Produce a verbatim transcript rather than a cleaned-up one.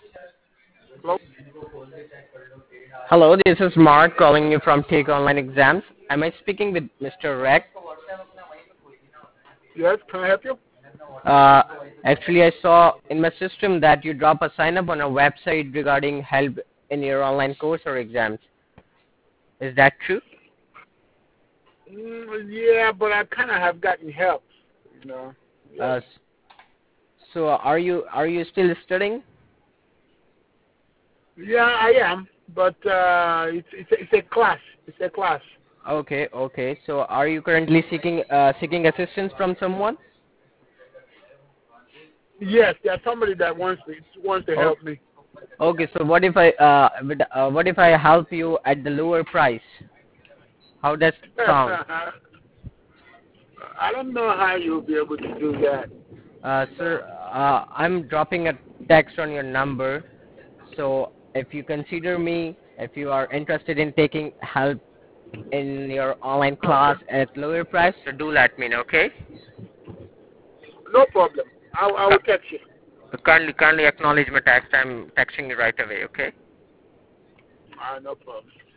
Hello? Hello, this is Mark calling you from Take Online Exams. Am I speaking with Mister Rec? Yes, can I help you? Uh, actually, I saw in my system that you drop a sign up on our website regarding help in your online course or exams. Is that true? Mm, yeah, but I kind of have gotten help, you know. Yes. Uh, so are you are you still studying? Yeah, I am, but uh, it's it's a, it's a class. It's a class. Okay, okay. So are you currently seeking uh, seeking assistance from someone? Yes, there's somebody that wants to wants to Oh, help me. okay. So what if I uh, would- uh what if I help you at the lower price? How does it sound? I don't know how you'll be able to do that. Uh, sir, uh, I'm dropping a text on your number. So if you consider me, if you are interested in taking help in your online Okay, class at lower price, so do let me know, okay? no problem. I I will Cu- text you. Kindly, kindly acknowledge my text. I'm texting you right away, okay? Uh, no problem.